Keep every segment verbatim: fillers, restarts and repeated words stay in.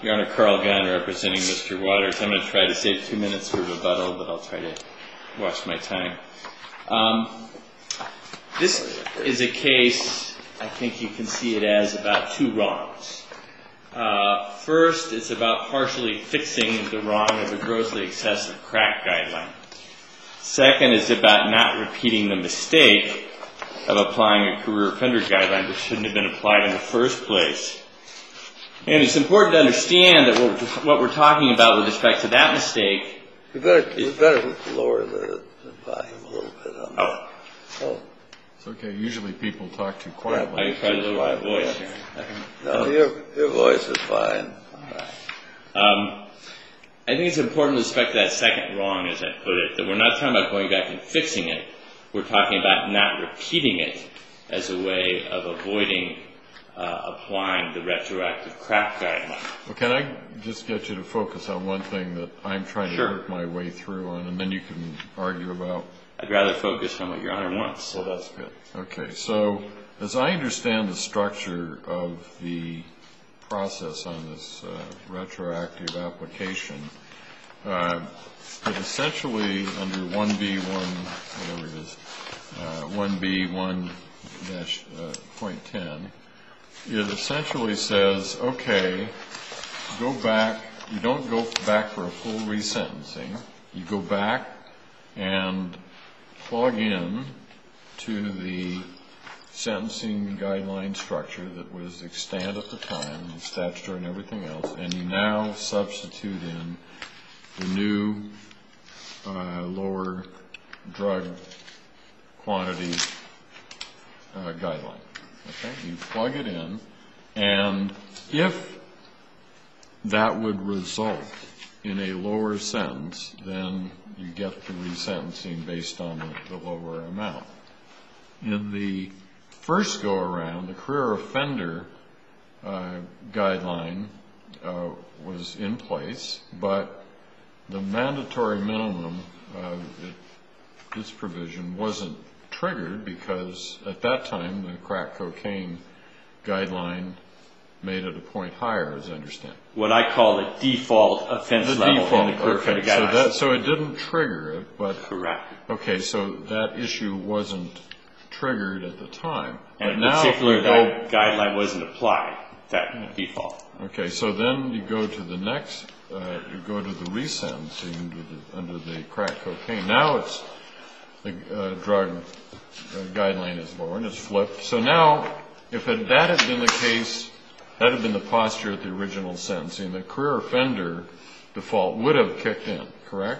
Your Honor, Carl Gunn representing Mister Waters. I'm going to try to save two minutes for rebuttal, but I'll try to watch my time. Um, this is a case, I think you can see it as about two wrongs. Uh, first, it's about partially fixing the wrong of a grossly excessive crack guideline. Second is about not repeating the mistake of applying a career offender guideline that shouldn't have been applied in the first place. And it's important to understand that what we're, what we're talking about with respect to that mistake. We better, we better lower the, the volume a little bit on that. Oh. Oh. It's okay. Usually people talk too quietly. I try to lower my voice here. No, your, your voice is fine. All right. Um, I think it's important with respect to that second wrong, as I put it, that we're not talking about going back and fixing it. We're talking about not repeating it as a way of avoiding uh, applying the retroactive crack guideline. Well, can I just get you to focus on one thing that I'm trying to Sure. work my way through on, and then you can argue about? I'd rather focus on what Your Honor wants. Well, that's good. Okay, so as I understand the structure of the process on this uh, retroactive application, uh, it essentially under one B one, whatever it is, uh, one B one dash point ten, it essentially says, okay, go back, you don't go back for a full resentencing, you go back and plug in to the sentencing guideline structure that was extant at the time, the statutory and everything else, and you now substitute in the new uh, lower drug quantity uh, guideline. Okay, you plug it in, and if that would result in a lower sentence, then you get the resentencing based on the, the lower amount. In the first go around, the career offender uh, guideline uh, was in place, but the mandatory minimum, uh, it, this provision wasn't triggered because at that time the crack cocaine guideline made it a point higher, as I understand. What I call the default offense The level default, in the career offender okay. So, guidelines. that, so it didn't trigger it, but Correct. okay, so that issue wasn't triggered at the time. And but in now particular, you go, that guideline wasn't applied, that yeah. default. Okay, so then you go to the next, uh, you go to the resentencing under the, under the crack cocaine. Now it's the uh, drug uh, guideline is lower and it's flipped. So now, if it, that had been the case, that had been the posture at the original sentencing, the career offender default would have kicked in, correct?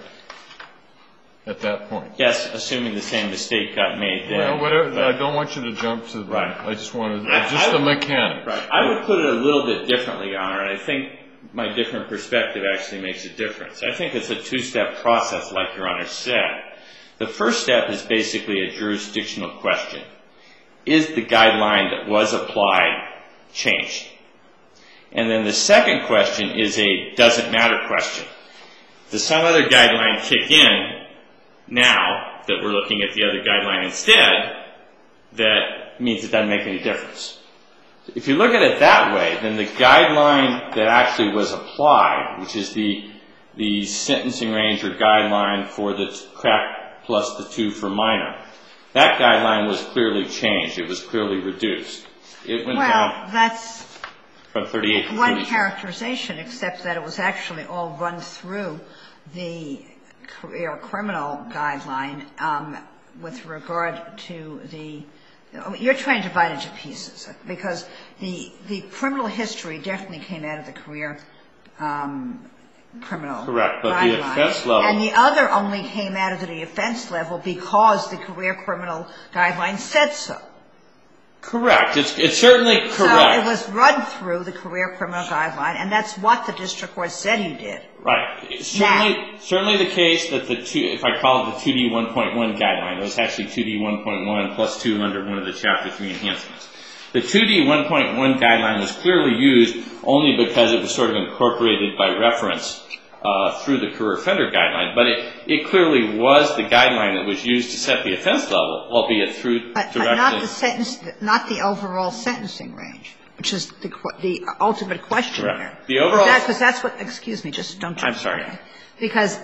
At that point. Yes, assuming the same mistake got made then. Well, whatever, I don't want you to jump to the, right. I just want to, I, just I the would, mechanics. Right. I would put it a little bit differently, Your Honor, and I think my different perspective actually makes a difference. I think it's a two-step process, like Your Honor said. The first step is basically a jurisdictional question. Is the guideline that was applied changed? And then the second question is a doesn't matter question. Does some other guideline kick in now that we're looking at the other guideline instead that means it doesn't make any difference? If you look at it that way, then the guideline that actually was applied, which is the, the sentencing range or guideline for the crack plus the two for minor, that guideline was clearly changed. It was clearly reduced. It went well, down that's from thirty-eight to one thirty-two. characterization, except that it was actually all run through the career criminal guideline um, with regard to the – you're trying to divide into pieces because the the criminal history definitely came out of the career um, criminal Correct, but guideline. the offense level – and the other only came out of the offense level because the career criminal guideline said so. Correct. It's, it's certainly correct. So it was run through the career criminal guideline, and that's what the district court said he did. Right. It's certainly, certainly the case that the two, if I call it the two D one point one guideline, it was actually two D one point one plus two under one of the Chapter three enhancements. The two D one point one guideline was clearly used only because it was sort of incorporated by reference uh, through the career offender guideline. But it, it clearly was the guideline that was used to set the offense level, albeit through but, direction. But not the sentence, not the overall sentencing range. which is the the ultimate question Correct. here. The overall Because that's what, excuse me, just don't jump. I'm sorry. Because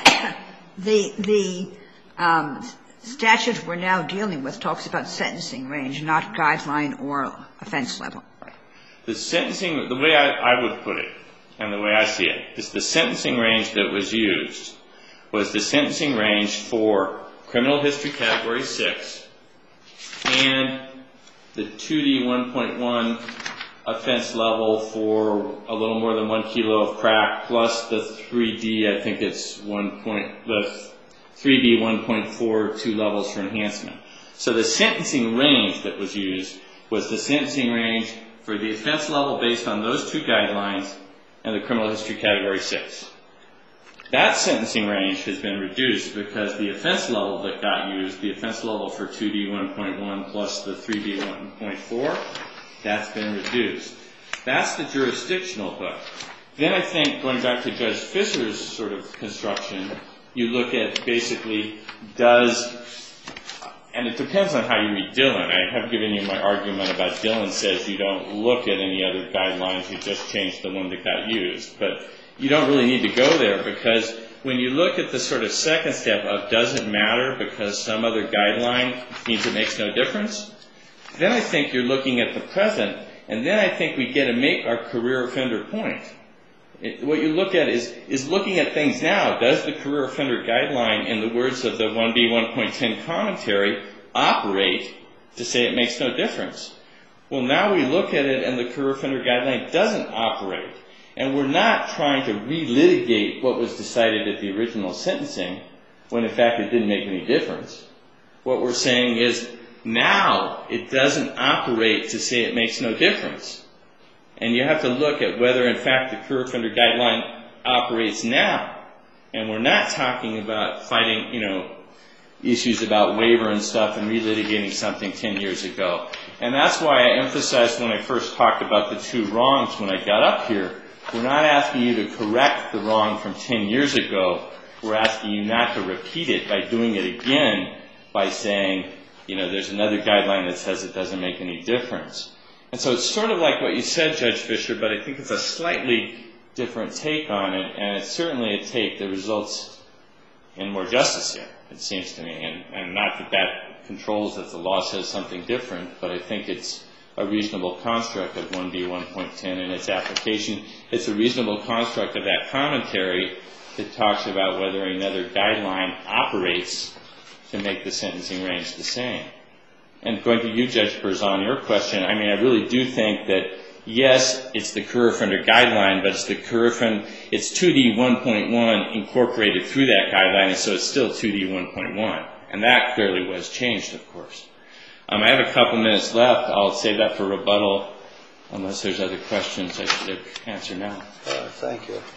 the the um, statute we're now dealing with talks about sentencing range, not guideline or offense level. The sentencing, the way I, I would put it, and the way I see it, is the sentencing range that was used was the sentencing range for criminal history category six and the two D one point one offense level for a little more than one kilo of crack, plus the three D, I think it's one point, the three D one point four, two levels for enhancement. So the sentencing range that was used was the sentencing range for the offense level based on those two guidelines and the criminal history category six. That sentencing range has been reduced because the offense level that got used, the offense level for two D one point one plus the three D one point four, that's been reduced. That's the jurisdictional hook. Then I think, going back to Judge Fisher's sort of construction, you look at basically does, and it depends on how you read Dillon. I have given you my argument about Dillon says you don't look at any other guidelines, you just change the one that got used. But you don't really need to go there because when you look at the sort of second step of does it matter because some other guideline means it makes no difference, then I think you're looking at the present, and then I think we get to make our career offender point. It, what you look at is, is looking at things now. Does the career offender guideline, in the words of the one B one point ten commentary, operate to say it makes no difference? Well, now we look at it and the career offender guideline doesn't operate. And we're not trying to relitigate what was decided at the original sentencing when, in fact, it didn't make any difference. What we're saying is now it doesn't operate to say it makes no difference. And you have to look at whether, in fact, the career offender guideline operates now. And we're not talking about fighting, you know, issues about waiver and stuff and relitigating something ten years ago. And that's why I emphasized when I first talked about the two wrongs when I got up here, we're not asking you to correct the wrong from ten years ago. We're asking you not to repeat it by doing it again by saying, you know, there's another guideline that says it doesn't make any difference. And so it's sort of like what you said, Judge Fisher, but I think it's a slightly different take on it, and it's certainly a take that results in more justice here, it seems to me. And, and not that that controls that the law says something different, but I think it's a reasonable construct of one B one point ten and its application. It's a reasonable construct of that commentary that talks about whether another guideline operates to make the sentencing range the same. And going to you, Judge Berzon, your question, I mean, I really do think that, yes, it's the career offender guideline, but it's the career offender, it's two D one point one incorporated through that guideline, and so it's still two D one point one. And that clearly was changed, of course. Um, I have a couple minutes left. I'll save that for rebuttal, unless there's other questions I should answer now. Uh, thank you.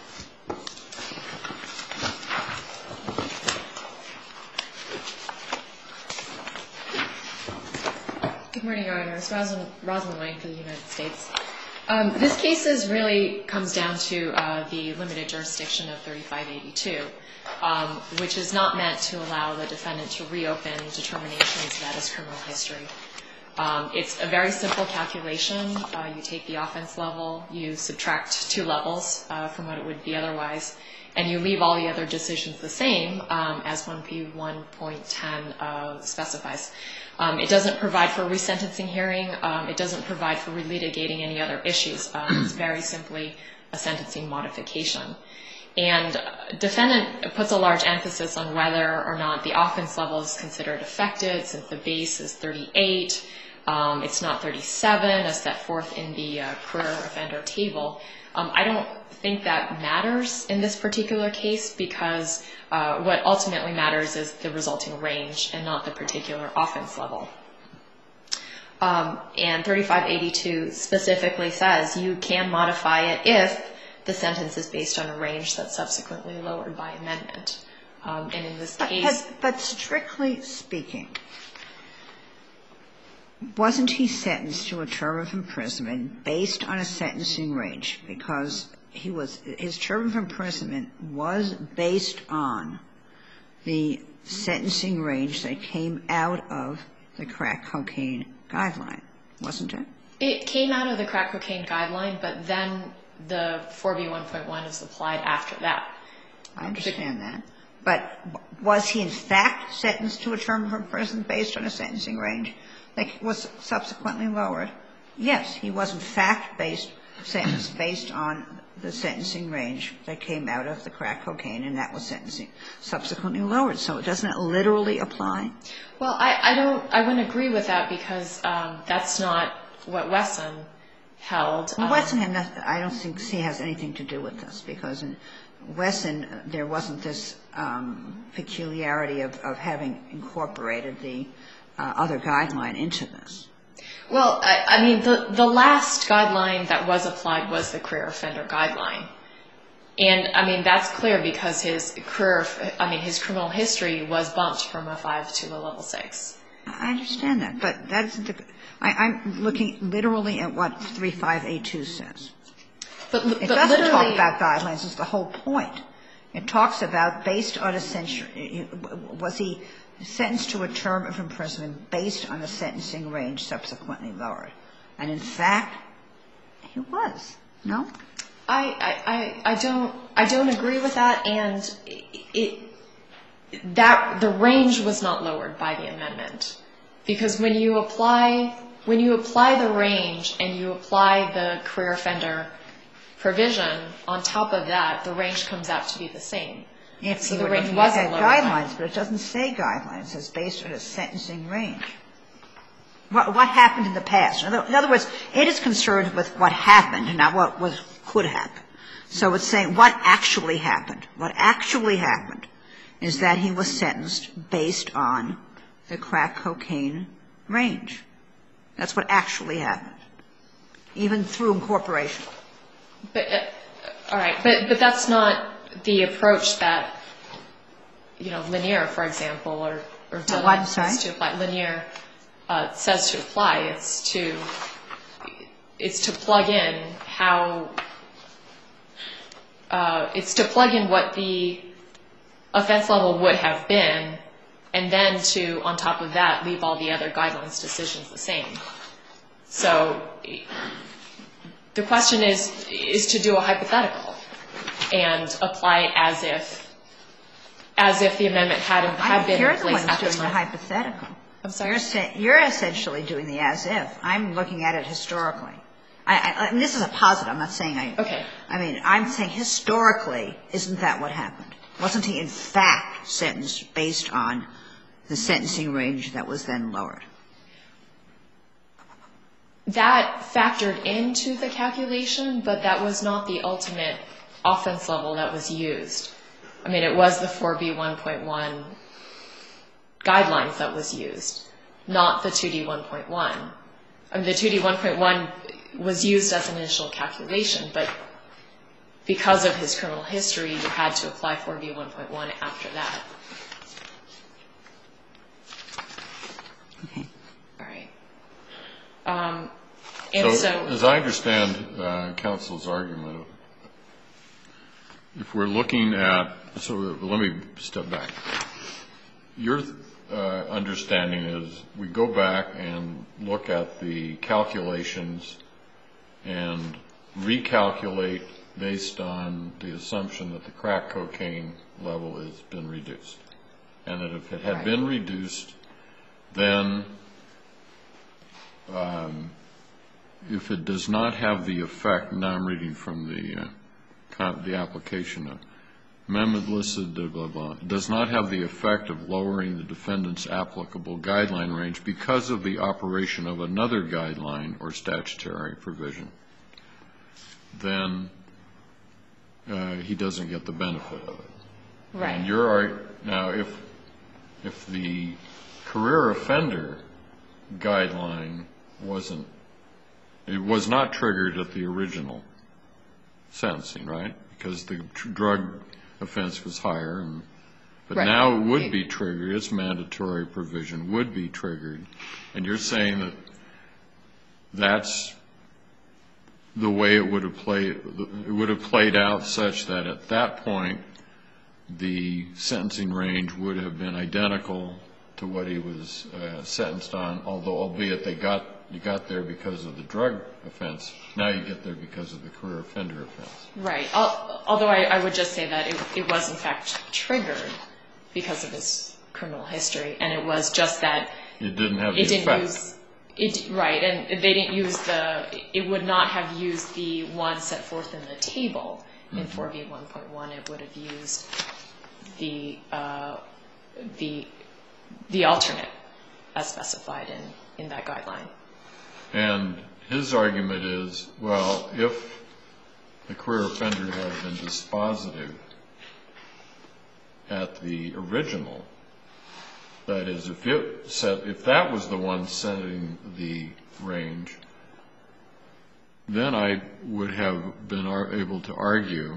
Good morning, Your Honor. It's Rosalind, Rosalind Wang for the United States. Um, this case is really comes down to uh, the limited jurisdiction of thirty-five eighty-two, um, which is not meant to allow the defendant to reopen determinations that is criminal history. Um, it's a very simple calculation. Uh, you take the offense level, you subtract two levels uh, from what it would be otherwise, and you leave all the other decisions the same um, as one P one point ten uh, specifies. Um, it doesn't provide for a resentencing hearing. Um, it doesn't provide for relitigating any other issues. Um, it's very simply a sentencing modification. And uh, defendant puts a large emphasis on whether or not the offense level is considered affected, since the base is thirty-eight. Um, it's not thirty-seven, as set forth in the uh, career offender table. Um, I don't think that matters in this particular case because uh, what ultimately matters is the resulting range and not the particular offense level. Um, and thirty-five eighty-two specifically says you can modify it if the sentence is based on a range that's subsequently lowered by amendment. Um, and in this case... But, but strictly speaking, wasn't he sentenced to a term of imprisonment based on a sentencing range? Because he was, his term of imprisonment was based on the sentencing range that came out of the crack cocaine guideline, wasn't it? It came out of the crack cocaine guideline, but then the four B one point one is applied after that. I understand that. But was he in fact sentenced to a term of imprisonment based on a sentencing range that was subsequently lowered? Yes, he was in fact based, sentenced based on the sentencing range that came out of the crack cocaine, and that was sentencing subsequently lowered. So doesn't it literally apply? Well, I, I don't, I wouldn't agree with that because um, that's not what Wesson held. Well, um, Wesson had nothing, I don't think he has anything to do with this, because in Wesson there wasn't this um, peculiarity of, of having incorporated the uh, other guideline into this. Well, I, I mean, the, the last guideline that was applied was the career offender guideline. And, I mean, that's clear because his career, I mean, his criminal history was bumped from a five to a level six. I understand that, but that isn't the, I, I'm looking literally at what three five eight two says. But, It but doesn't literally, talk about guidelines. It's the whole point. It talks about based on a censure. Was he sentenced to a term of imprisonment based on a sentencing range subsequently lowered? And in fact, he was. No? I, I, I, I don't I don't agree with that, and it that the range was not lowered by the amendment, because when you apply when you apply the range and you apply the career offender provision on top of that, the range comes out to be the same. If so you the were range looking wasn't at lowered. guidelines, but it doesn't say guidelines. It says based on a sentencing range. What, what happened in the past? In other, in other words, it is concerned with what happened and not what was could happen. So it's saying what actually happened. What actually happened is that he was sentenced based on the crack cocaine range. That's what actually happened, even through incorporation. But uh, all right, but but that's not the approach that, you know, Lanier, for example, or or Dillon says to apply. Lanier uh, says to apply. It's to it's to plug in how uh, it's to plug in what the offense level would have been, and then to, on top of that, leave all the other guidelines decisions the same. So the question is is to do a hypothetical and apply it as if as if the amendment had had been in place at the time. You're the one who's doing the hypothetical. I'm sorry. You're, say, you're essentially doing the as if. I'm looking at it historically. I, I, I mean, this is a positive. I'm not saying I. Okay. I mean, I'm saying historically, isn't that what happened? Wasn't he in fact sentenced based on the sentencing range that was then lowered? That factored into the calculation, but that was not the ultimate offense level that was used. I mean, it was the four B one point one guidelines that was used, not the two D one point one. I mean, the two D one point one was used as an initial calculation, but because of his criminal history, you had to apply four B one point one after that. Okay. All right. Um, and so, so, as I understand uh, counsel's argument, if we're looking at, so let me step back. Your uh, understanding is we go back and look at the calculations and recalculate based on the assumption that the crack cocaine level has been reduced. And that if it had right. been reduced, then um, if it does not have the effect, now I'm reading from the, uh, con the application, uh, amendment listed, blah, blah, blah, does not have the effect of lowering the defendant's applicable guideline range because of the operation of another guideline or statutory provision, then uh, he doesn't get the benefit of it. right. And you're, now, if, if the career offender guideline wasn't, it was not triggered at the original sentencing, right? Because the tr drug offense was higher, and, but right. now it would be triggered, its mandatory provision would be triggered, and you're saying that that's the way it would have played, it would have played out such that at that point the sentencing range would have been identical to what he was uh, sentenced on, although albeit they got You got there because of the drug offense. Now you get there because of the career offender offense. Right. Al- Although I, I would just say that it, it was, in fact, triggered because of his criminal history, and it was just that it didn't have the it didn't effect. use it right, and they didn't use the. It would not have used the one set forth in the table in mm-hmm. four B one point one. It would have used the uh, the the alternate as specified in, in that guideline. And his argument is, well, if the career offender had been dispositive at the original, that is, if it set, if that was the one setting the range, then I would have been able to argue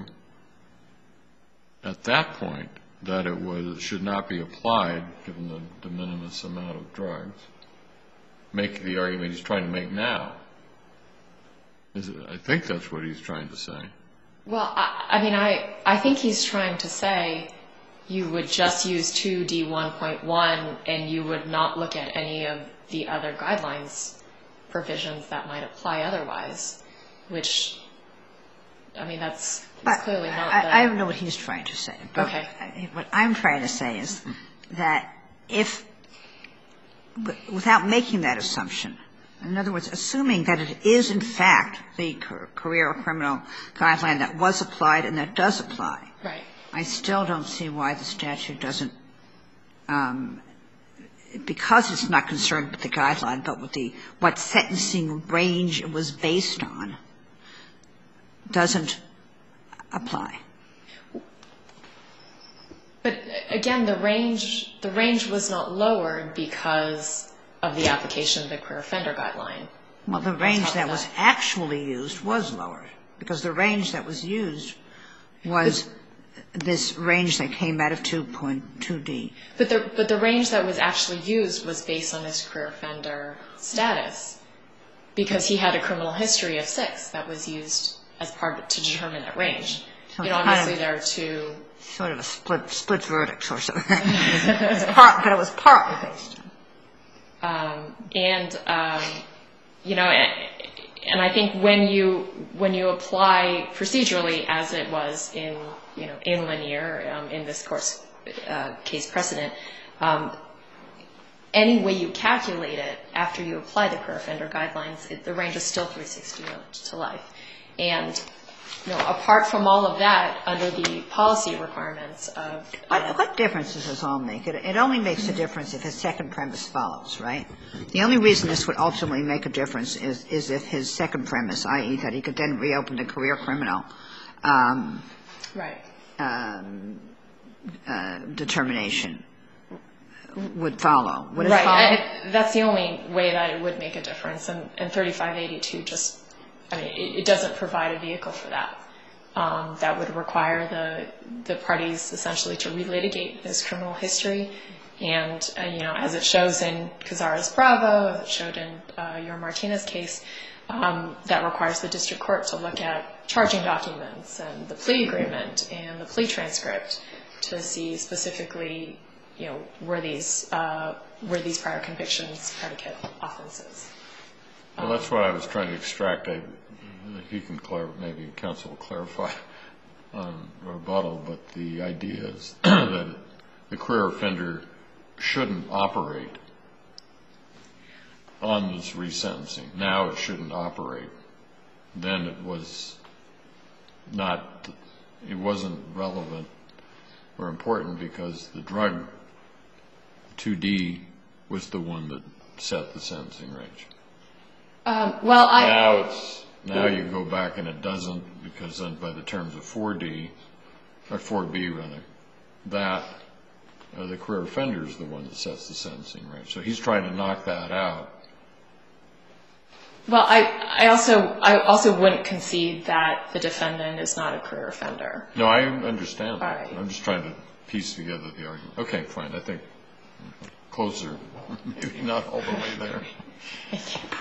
at that point that it was should not be applied, given the de minimis amount of drugs. Make the argument he's trying to make now. Is it, I think that's what he's trying to say. Well, I, I mean, I, I think he's trying to say you would just use two D one point one and you would not look at any of the other guidelines provisions that might apply otherwise, which, I mean, that's but clearly not I, the... I don't know what he's trying to say. But okay. What I'm trying to say is that if, without making that assumption, in other words, assuming that it is in fact the career or criminal guideline that was applied and that does apply, right. I still don't see why the statute doesn't, um, because it's not concerned with the guideline, but with the what sentencing range it was based on, doesn't apply. But again, the range the range was not lowered because of the application of the career offender guideline. Well, the range that was actually used was lowered because the range that was used was this range that came out of two point two D. But the but the range that was actually used was based on his career offender status because he had a criminal history of six that was used as part of, to determine that range. So you know, obviously there are two... Sort of a split split verdict or something. part, but it was partly based on. Um, and, um, you know, and, and I think when you when you apply procedurally as it was in, you know, in Lanier, um, in this course uh, case precedent, um, any way you calculate it after you apply the career offender guidelines, it, the range is still three sixty to life. And, you know, apart from all of that, under the policy requirements of... Uh, what, what difference does this all make? It, it only makes a difference if his second premise follows, right? The only reason this would ultimately make a difference is, is if his second premise, that is that he could then reopen the career criminal um, right. um, uh, determination would follow. Would it right. follow? I, that's the only way that it would make a difference. And, and thirty-five eighty-two just... I mean, it, it doesn't provide a vehicle for that. Um, that would require the the parties essentially to relitigate his criminal history, and uh, you know, as it shows in Cazares Bravo, as it showed in uh, your Martinez case, um, that requires the district court to look at charging documents and the plea agreement and the plea transcript to see specifically, you know, were these uh, were these prior convictions predicate offenses. Well, that's what I was trying to extract. I, if you can clar- maybe counsel will clarify on rebuttal, but the idea is that the career offender shouldn't operate on this resentencing. Now it shouldn't operate. Then it was not, it wasn't relevant or important because the drug two D was the one that set the sentencing range. Um, well, I now it's now you go back and it doesn't because then by the terms of four D or four B rather, that uh, the career offender is the one that sets the sentencing range. So he's trying to knock that out. Well, I I also I also wouldn't concede that the defendant is not a career offender. No, I understand that. All right. I'm just trying to piece together the argument. Okay, fine. I think closer, maybe not all the way there. Thank you.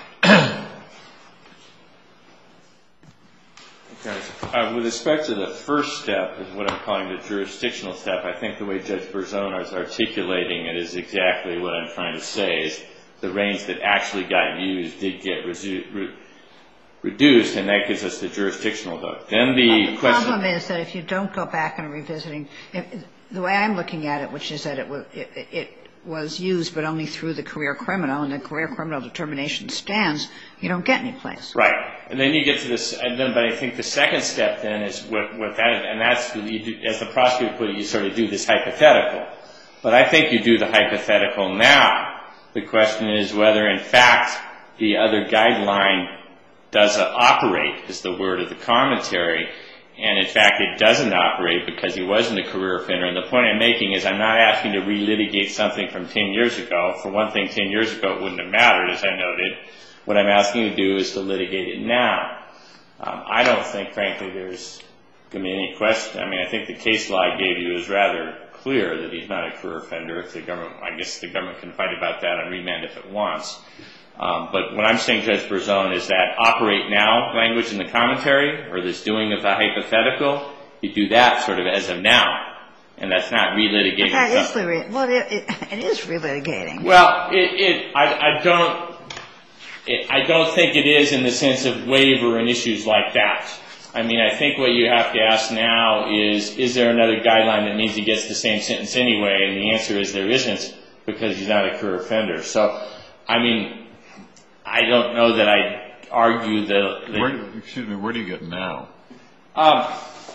Okay. Uh, with respect to the first step, is what I'm calling the jurisdictional step, I think the way Judge Berzon is articulating it is exactly what I'm trying to say. Is the range that actually got used did get resu- re- reduced, and that gives us the jurisdictional hook. Then the, the question... problem is that if you don't go back and revisiting, if, the way I'm looking at it, which is that it was, it, it was used but only through the career criminal, and the career criminal determination stands, you don't get any place. Right. And then you get to this, and then, but I think the second step then is what, what that, and that's, you do, as the prosecutor put it, you sort of do this hypothetical. But I think you do the hypothetical now. The question is whether, in fact, the other guideline does operate, is the word of the commentary, and in fact it doesn't operate because he wasn't a career offender. And the point I'm making is I'm not asking to relitigate something from ten years ago. For one thing, ten years ago it wouldn't have mattered, as I noted. What I'm asking you to do is to litigate it now. Um, I don't think, frankly, there's going to be any question. I mean, I think the case law I gave you is rather clear that he's not a career offender. If the government, I guess the government can fight about that on remand if it wants. Um, but what I'm saying, Judge Berzon, is that operate now language in the commentary, or this doing of the hypothetical, you do that sort of as of now. And that's not relitigating. That is re- well, it, it, it is relitigating. Well, it, it I, I don't, it, I don't think it is in the sense of waiver and issues like that. I mean, I think what you have to ask now is, is there another guideline that means he gets the same sentence anyway? And the answer is there isn't, because he's not a career offender. So, I mean, I don't know that I argue the... the where, excuse me, where do you get now? Um,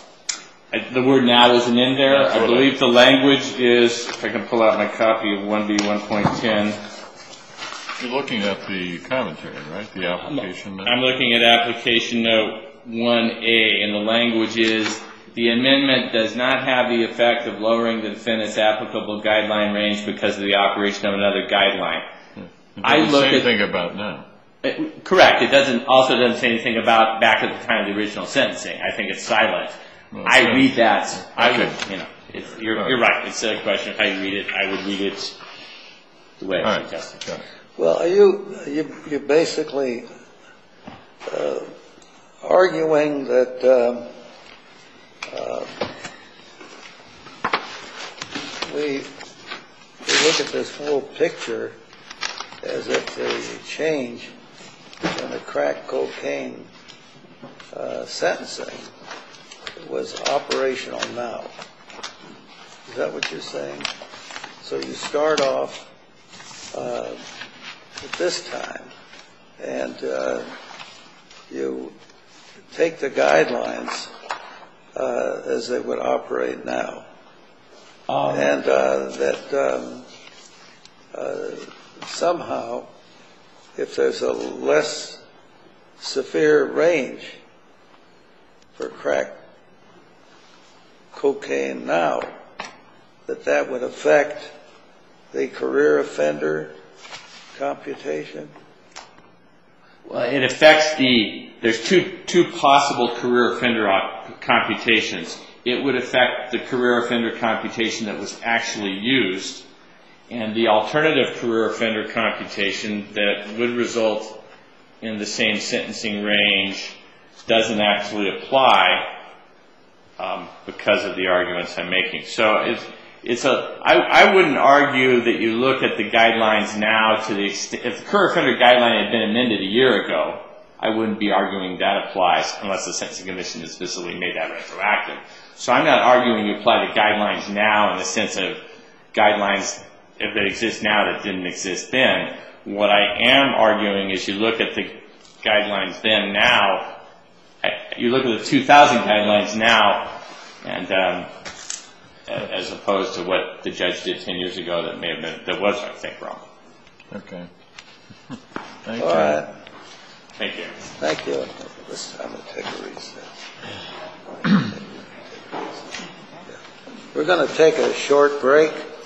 I, the word now isn't in there. I believe the language is, if I can pull out my copy of one B one point ten. You're looking at the commentary, right? The application note? I'm looking at application note one A, and the language is, the amendment does not have the effect of lowering the defendant's applicable guideline range because of the operation of another guideline. Yeah. It I doesn't look say at, anything about now. It, correct. It doesn't also doesn't say anything about back at the time of the original sentencing. I think it's silent. Well, I so, read that. I okay. would, you know, it's, you're, you're right. It's a question of how you read it. I would read it the way I suggested. Got it. Well, are you, you, you're basically uh, arguing that um, uh, we, we look at this whole picture as if the change in the crack cocaine uh, sentencing was operational now. Is that what you're saying? So you start off uh, at this time, and uh, you take the guidelines uh, as they would operate now, um, and uh, that um, uh, somehow, if there's a less severe range for crack cocaine now, that that would affect the career offender computation? Well, it affects the, there's two, two possible career offender computations. It would affect the career offender computation that was actually used, and the alternative career offender computation that would result in the same sentencing range doesn't actually apply um, because of the arguments I'm making. So it's, it's a, I, I wouldn't argue that you look at the guidelines now to the extent, if the career offender guideline had been amended a year ago, I wouldn't be arguing that applies unless the Sentencing Commission has visibly made that retroactive. So I'm not arguing you apply the guidelines now in the sense of guidelines if they exist now that didn't exist then. What I am arguing is you look at the guidelines then now, you look at the two thousand guidelines now, and um, as opposed to what the judge did ten years ago that may have been, that was, I think, wrong. Okay. Thank All you. right. Thank you. Thank you. This time we'll take a recess. We're going to take a short break.